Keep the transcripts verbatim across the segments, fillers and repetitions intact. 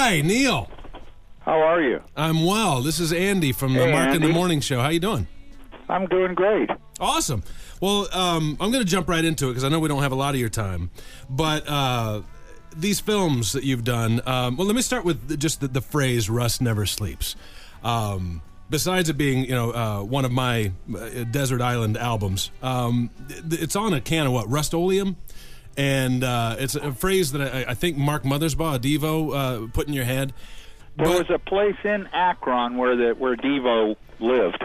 Hi, Neil. How are you? I'm well. This is Andy from the Hey, Mark in Andy. the Morning Show. How you doing? I'm doing great. Awesome. Well, um, I'm going to jump right into it because I know we don't have a lot of your time. But uh, these films that you've done, um, well, let me start with just the, the phrase "Rust never sleeps." Um, besides it being, you know, uh, one of my uh, Desert Island albums, um, it's on a can of what, Rust-Oleum? And uh, it's a phrase that I, I think Mark Mothersbaugh, a Devo, uh, put in your head. There But- was a place in Akron where the where Devo lived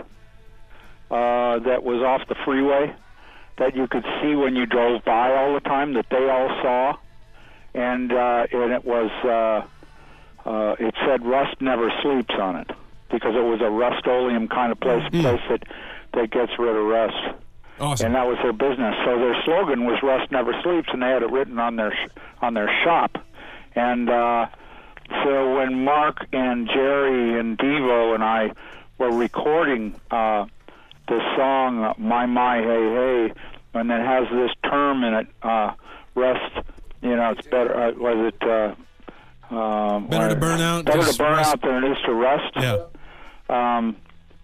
uh, that was off the freeway that you could see when you drove by all the time, that they all saw, and uh, and it was uh, uh, it said "Rust never sleeps" on it because it was a Rust-Oleum kind of place, Mm. place that that gets rid of rust. Awesome. And that was their business. So their slogan was "Rust never sleeps," and they had it written on their sh- on their shop. And uh, so when Mark and Jerry and Devo and I were recording uh, the song uh, "My My Hey Hey," and it has this term in it, uh, "Rust," you know, it's better. Uh, was it uh, um, Better to burn out, Better to just burn rust. out than it is to rust. Yeah. Um,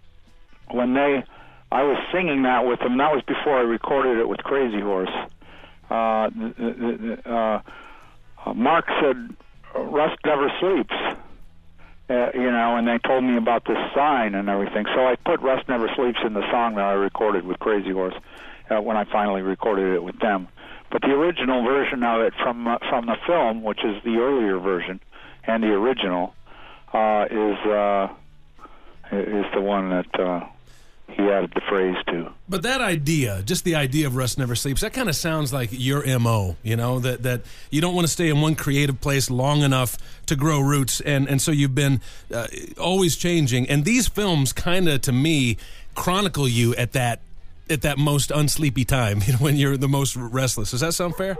when they, I was singing that with them. That was before I recorded it with Crazy Horse. Uh, th- th- th- uh, uh, Mark said, "Rust never sleeps," uh, you know, and they told me about this sign and everything. So I put "Rust Never Sleeps" in the song that I recorded with Crazy Horse uh, when I finally recorded it with them. But the original version of it from uh, from the film, which is the earlier version, and the original, uh, is uh, is the one that uh, he added the phrase to. But that idea, just the idea of Rust Never Sleeps, that kind of sounds like your M O, you know, that, that you don't want to stay in one creative place long enough to grow roots, and, and so you've been uh, always changing. And these films kind of, to me, chronicle you at that at that most unsleepy time, you know, when you're the most restless. Does that sound fair?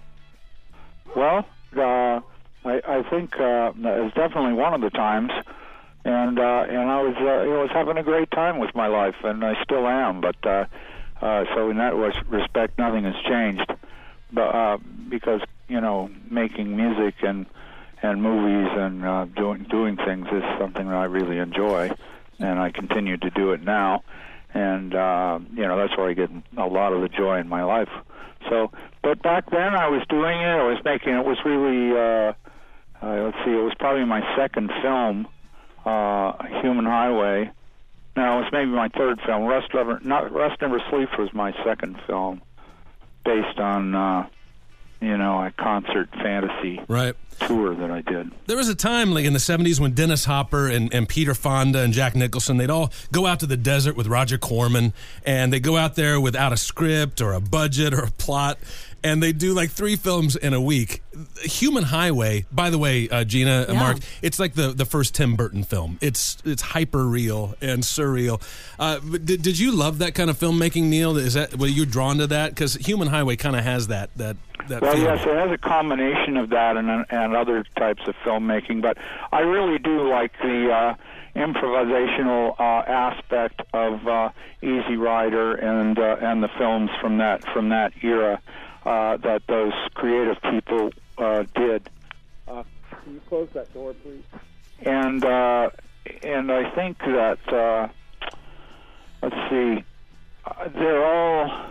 Well, uh, I, I think uh, it's definitely one of the times, and uh, and I was uh, I was having a great time with my life, and I still am. But uh, uh, so in that respect, nothing has changed. But uh, because you know, making music and and movies and uh, doing doing things is something that I really enjoy, and I continue to do it now. And, uh, you know, that's where I get a lot of the joy in my life. So, but back then I was doing it, I was making, it was really, uh, uh, let's see, it was probably my second film, uh, Human Highway. No, it was maybe my third film. Rust Never, not, Rust Never Sleeps was my second film, based on, uh, you know, a concert fantasy Right. tour that I did. There was a time, like in the seventies, when Dennis Hopper and, and Peter Fonda and Jack Nicholson, they'd all go out to the desert with Roger Corman, and they go out there without a script or a budget or a plot, and they do like three films in a week. Human Highway, by the way, uh, Gina, uh, Yeah. Mark, it's like the, the first Tim Burton film. It's it's hyper real and surreal. Uh, but did, did you love that kind of filmmaking, Neil? Is that were you drawn to that? Because Human Highway kind of has that that that. Well, feeling. yes, it has a combination of that and and other types of filmmaking, but I really do like the uh, improvisational uh, aspect of uh, Easy Rider and uh, and the films from that from that era uh, that those creative people uh, did. Uh, can you close that door, please? And uh, and I think that uh, let's see, uh, they're all.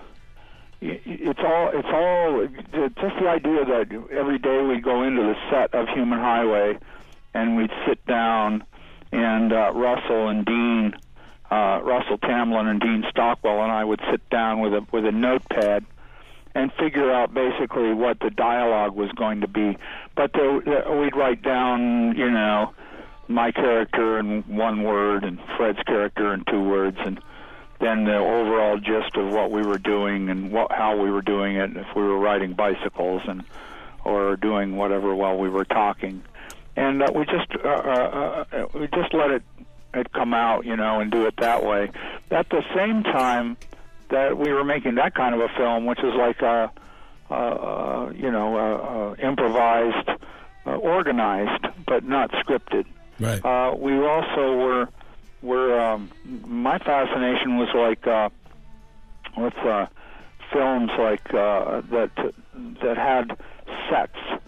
It's all, it's all, just the idea that every day we go into the set of Human Highway and we'd sit down and uh, Russell and Dean, uh, Russell Tamlin and Dean Stockwell and I would sit down with a with a notepad and figure out basically what the dialogue was going to be. But there, there, we'd write down, you know, my character in one word and Fred's character in two words, and then the overall gist of what we were doing and what, how we were doing it, if we were riding bicycles and or doing whatever while we were talking, and uh, we just uh, uh, uh, we just let it it come out, you know, and do it that way. At the same time that we were making that kind of a film, which is like a, uh, uh, you know, uh, uh, improvised, uh, organized, but not scripted. Right. Uh, we also were. Where um, my fascination was like uh, with uh, films like uh, that that had sets,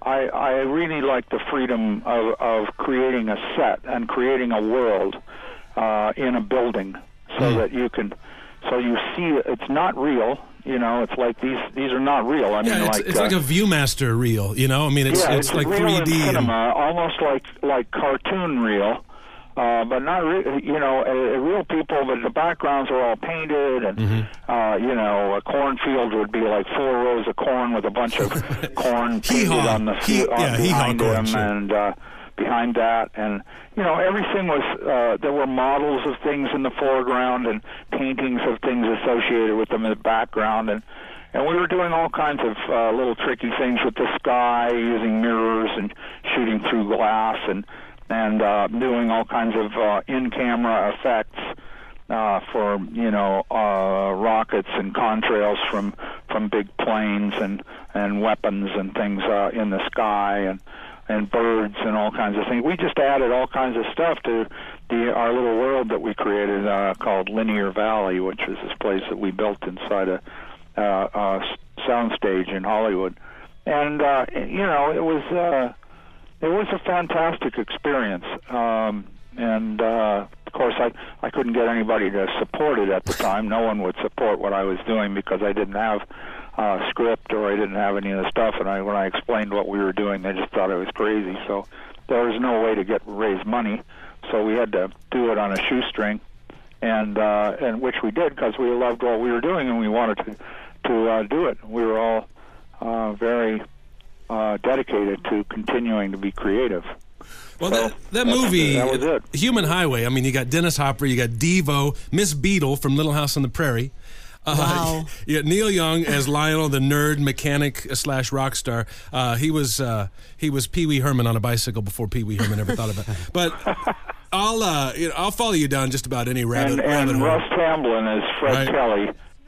I, I really like the freedom of, of creating a set and creating a world uh, in a building, so mm. that you can, so you see it's not real. You know, it's like these these are not real. I yeah, mean, it's, like it's uh, like a ViewMaster reel. You know, I mean, it's yeah, it's, it's like real three in D cinema, and... almost like like cartoon reel. Uh, but not, re- you know, uh, real people, but the backgrounds are all painted, and, mm-hmm. uh, you know, a cornfield would be like four rows of corn with a bunch of corn painted on the he, on yeah, behind corn, him, sure. and uh, behind that, and, you know, everything was, uh, there were models of things in the foreground and paintings of things associated with them in the background, and And we were doing all kinds of uh, little tricky things with the sky, using mirrors and shooting through glass, and and uh, doing all kinds of uh, in-camera effects uh, for, you know, uh, rockets and contrails from from big planes, and and weapons and things uh, in the sky, and and birds and all kinds of things. We just added all kinds of stuff to the our little world that we created uh, called Linear Valley, which was this place that we built inside a uh, uh, soundstage in Hollywood. And uh, you know, it was uh, it was a fantastic experience. Um, and uh, of course, I I couldn't get anybody to support it at the time. No one would support what I was doing because I didn't have uh, script, or I didn't have any of the stuff. And I, when I explained what we were doing, they just thought I was crazy. So there was no way to get raise money. So we had to do it on a shoestring, and uh, and which we did because we loved what we were doing and we wanted to to uh, do it. We were all uh, very uh, dedicated to continuing to be creative. Well, so that, that movie, that was it. Human Highway, I mean, you got Dennis Hopper, you got Devo, Miss Beadle from Little House on the Prairie. Uh, Wow. You got Neil Young as Lionel, the nerd mechanic slash rock star. Uh, he was uh, he was Pee Wee Herman on a bicycle before Pee Wee Herman ever thought about it. But I'll uh, you know, I'll follow you down just about any rabbit, and, and rabbit hole. Russ Tamblyn is Fred Right. Kelly.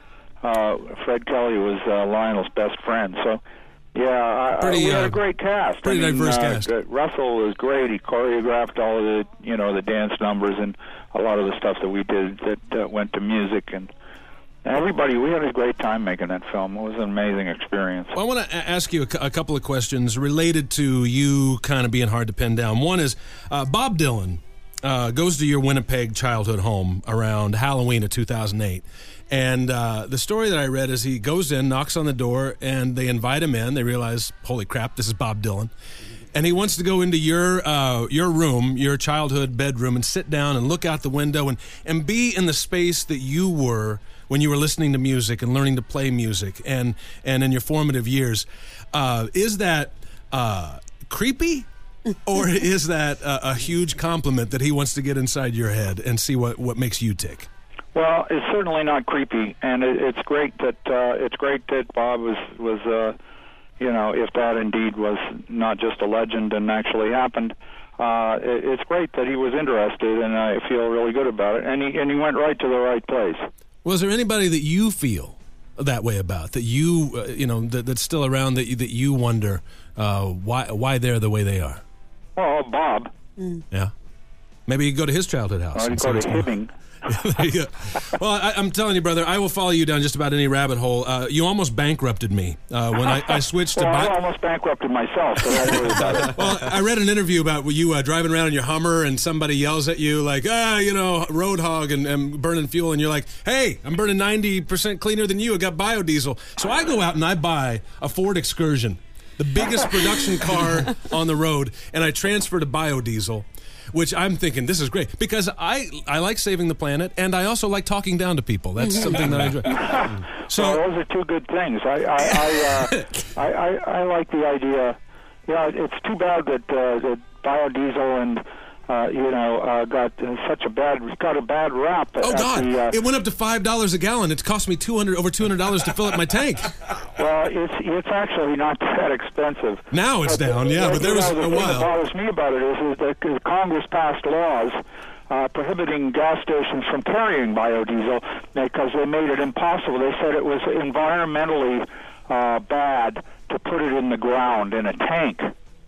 Uh, Fred Kelly was uh, Lionel's best friend. So, yeah, I, Pretty, I, we had uh, a great cast. pretty I mean, diverse uh, cast. uh, Russell was great. He choreographed all of the, you know, the dance numbers and a lot of the stuff that we did that uh, went to music, and everybody. We had a great time making that film. It was an amazing experience. Well, I want to ask you a, cu- a couple of questions related to you kind of being hard to pin down. One is uh, Bob Dylan uh, goes to your Winnipeg childhood home around Halloween of two thousand eight. And uh, the story that I read is he goes in, knocks on the door, and they invite him in. They realize, holy crap, this is Bob Dylan. And he wants to go into your uh, your room, your childhood bedroom, and sit down and look out the window and, and be in the space that you were when you were listening to music and learning to play music and, and in your formative years. Uh, is that uh, creepy? Or is that a, a huge compliment that he wants to get inside your head and see what, what makes you tick? Well, it's certainly not creepy, and it, it's great that uh, it's great that Bob was was uh, you know, if that indeed was not just a legend and actually happened, uh, it, it's great that he was interested, and I feel really good about it. And he and he went right to the right place. Was there anybody that you feel that way about, that you uh, you know that, that's still around, that you, that you wonder uh, why why they're the way they are? Well, Bob. Mm. Yeah, maybe you go to his childhood house. I'd and go see to what's going on. Hibbing. There you go. Well, I, I'm telling you, brother, I will follow you down just about any rabbit hole. Uh, you almost bankrupted me uh, when I, I switched well, to. I Bi- almost bankrupted myself, so don't worry about it. well, I read an interview about you uh, driving around in your Hummer, and somebody yells at you like, ah, you know, road hog and, and burning fuel, and you're like, hey, I'm burning ninety percent cleaner than you. I got biodiesel. So I go out and I buy a Ford Excursion, the biggest production car on the road, and I transfer to biodiesel. Which I'm thinking, this is great, because I I like saving the planet, and I also like talking down to people. That's something that I enjoy. So well, those are two good things. I I I, uh, I, I, I like the idea. Yeah, it's too bad that uh, that biodiesel and uh, you know uh, got uh, such a bad got a bad rap. oh at God, the, uh, it went up to five dollars a gallon. It's cost me two hundred over two hundred dollars to fill up my tank. Well, it's it's actually not that expensive. Now it's but, down, yeah, but there was know, the a thing while. that bothers me about it is, is that the Congress passed laws uh, prohibiting gas stations from carrying biodiesel because they made it impossible. They said it was environmentally uh, bad to put it in the ground in a tank,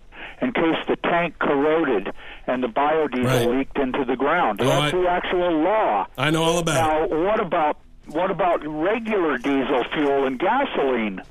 in case the tank corroded and the biodiesel Right. leaked into the ground. Oh, That's I- the actual law. I know all about it. Now, what about what about regular diesel fuel and gasoline?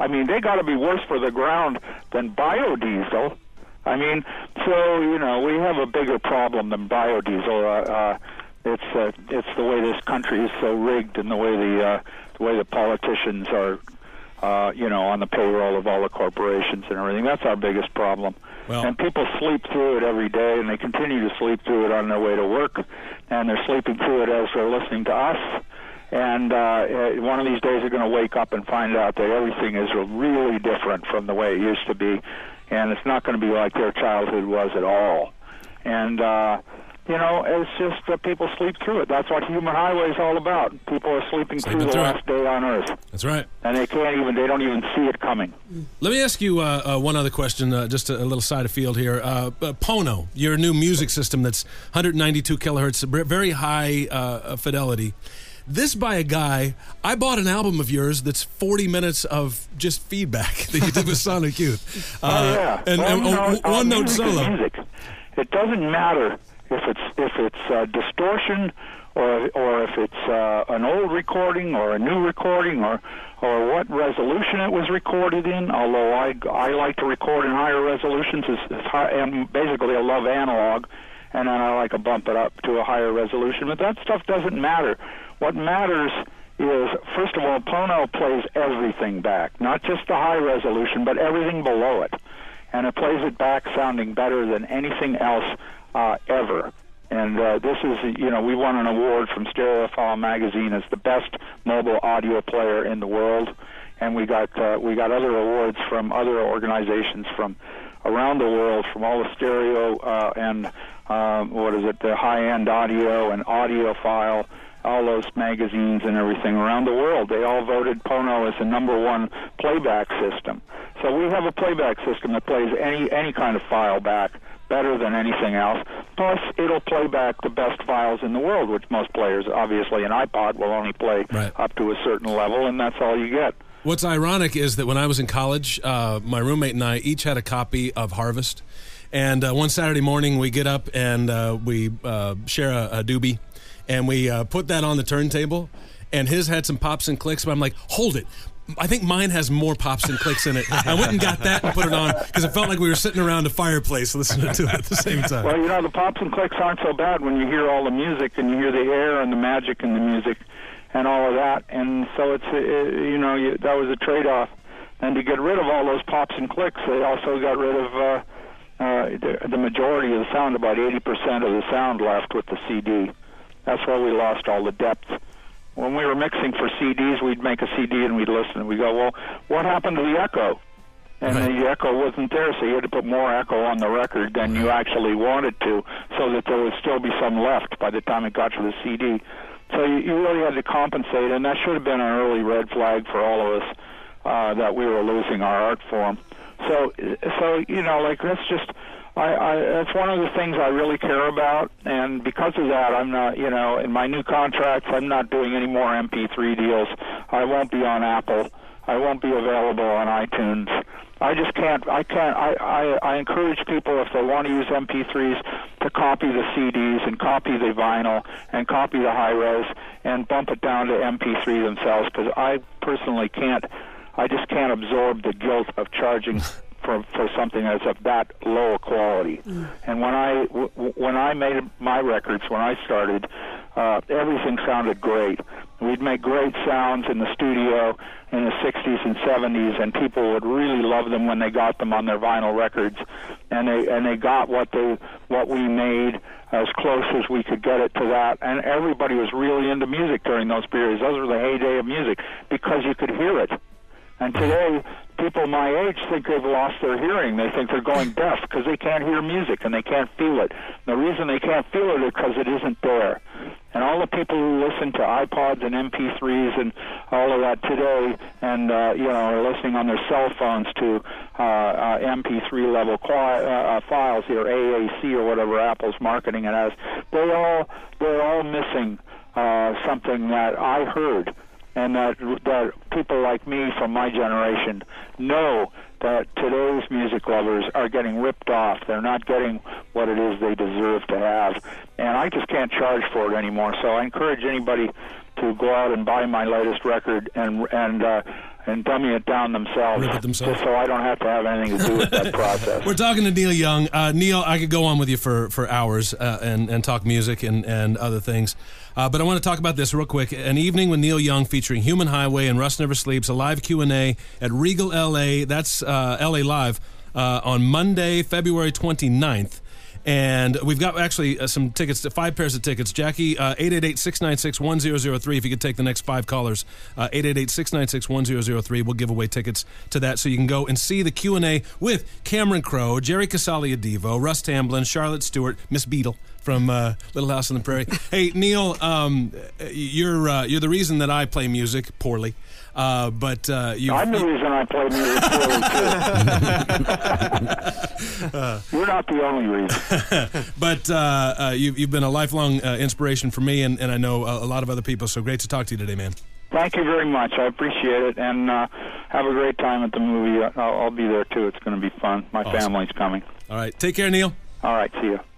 I mean, they got to be worse for the ground than biodiesel. I mean, so, you know, we have a bigger problem than biodiesel. Uh, uh, it's uh, it's the way this country is so rigged, and the way the uh, the way the politicians are, uh, you know, on the payroll of all the corporations and everything. That's our biggest problem. Well, and people sleep through it every day, and they continue to sleep through it on their way to work, and they're sleeping through it as they're listening to us. And uh, one of these days they're going to wake up and find out that everything is really different from the way it used to be, and it's not going to be like their childhood was at all. And, uh, you know, it's just that people sleep through it. That's what Human Highway is all about. People are sleeping, sleeping through the through last it. day on Earth. That's right. And they can't even, they don't even see it coming. Let me ask you uh, uh, one other question, uh, just a, a little side of field here. Uh, uh, Pono, your new music system that's one hundred ninety-two kilohertz, very high uh, fidelity. This by a guy, I bought an album of yours that's forty minutes of just feedback that you did with Sonic Youth. Uh, oh, yeah. And, well, and you know, one uh, note music solo. Music. It doesn't matter if it's if it's uh, distortion or or if it's uh, an old recording or a new recording or or what resolution it was recorded in. Although I I like to record in higher resolutions, it's, it's high, and basically I love analog, and then I like to bump it up to a higher resolution. But that stuff doesn't matter. What matters is, first of all, Pono plays everything back, not just the high resolution, but everything below it. And it plays it back sounding better than anything else uh, ever. And uh, this is, you know, we won an award from Stereophile magazine as the best mobile audio player in the world. And we got uh, we got other awards from other organizations from around the world, from all the stereo uh, and, uh, what is it, the high-end audio and audiophile, all those magazines and everything around the world. They all voted Pono as the number one playback system. So we have a playback system that plays any any kind of file back better than anything else. Plus, it'll play back the best files in the world, which most players, obviously, an iPod will only play right. up to a certain level, and that's all you get. What's ironic is that when I was in college, uh, my roommate and I each had a copy of Harvest. And uh, one Saturday morning, we get up and uh, we uh, share a, a doobie. And we uh, put that on the turntable, and his had some pops and clicks, but I'm like, hold it. I think mine has more pops and clicks in it. I went and got that and put it on because it felt like we were sitting around a fireplace listening to it at the same time. Well, you know, the pops and clicks aren't so bad when you hear all the music and you hear the air and the magic in the music and all of that. And so it's, it, you know, you, that was a trade-off. And to get rid of all those pops and clicks, they also got rid of uh, uh, the, the majority of the sound, about eighty percent of the sound left with the C D. That's why we lost all the depth. When we were mixing for C Ds, we'd make a C D and we'd listen and we'd go, well, what happened to the echo? And right. the echo wasn't there, so you had to put more echo on the record than you actually wanted to, so that there would still be some left by the time it got to the C D. So you, you really had to compensate, and that should have been an early red flag for all of us, uh, that we were losing our art form. So, so you know, like, that's just... I, I, that's one of the things I really care about, and because of that, I'm not, you know, in my new contracts, I'm not doing any more M P three deals. I won't be on Apple. I won't be available on iTunes. I just can't, I can't, I, I, I encourage people, if they want to use M P threes, to copy the C Ds and copy the vinyl and copy the high-res and bump it down to M P three themselves, because I personally can't, I just can't absorb the guilt of charging for for something that's of that low a quality. Mm. And when I w when I made my records, when I started, uh, everything sounded great. We'd make great sounds in the studio in the sixties and seventies, and people would really love them when they got them on their vinyl records. And they and they got what they what we made as close as we could get it to that. And everybody was really into music during those periods. Those were the heyday of music because you could hear it. And today, people my age think they've lost their hearing. They think they're going deaf because they can't hear music and they can't feel it. The reason they can't feel it is because it isn't there. And all the people who listen to iPods and M P threes and all of that today, and uh, you know, are listening on their cell phones to uh, uh, M P three level uh, files, or A A C or whatever Apple's marketing it as, they all they're all missing uh, something that I heard. And that, that people like me from my generation know that today's music lovers are getting ripped off. They're not getting what it is they deserve to have. And I just can't charge for it anymore. So I encourage anybody to go out and buy my latest record and and uh, and dummy it down themselves, Rip it themselves. just so I don't have to have anything to do with that process. We're talking to Neil Young. Uh, Neil, I could go on with you for, for hours uh, and, and talk music and, and other things. Uh, but I want to talk about this real quick. An Evening with Neil Young featuring Human Highway and Rust Never Sleeps, a live Q and A at Regal L A. That's uh, L A Live uh, on Monday, February twenty-ninth. And we've got actually uh, some tickets, five pairs of tickets. Jackie, uh, eight eight eight, six nine six, one zero zero three. If you could take the next five callers, uh, eight eight eight, six nine six, one zero zero three. We'll give away tickets to that so you can go and see the Q and A with Cameron Crowe, Jerry Casale-Devo, Russ Tamblyn, Charlotte Stewart, Miss Beadle from uh, Little House on the Prairie. Hey, Neil, um, you're uh, you're the reason that I play music poorly. Uh, but uh, you I'm the reason I play music poorly, too. uh, You're not the only reason. But uh, uh, you've, you've been a lifelong uh, inspiration for me, and, and I know a, a lot of other people, so great to talk to you today, man. Thank you very much. I appreciate it, and uh, have a great time at the movie. I'll, I'll be there, too. It's going to be fun. My Awesome. family's coming. All right. Take care, Neil. All right. See you.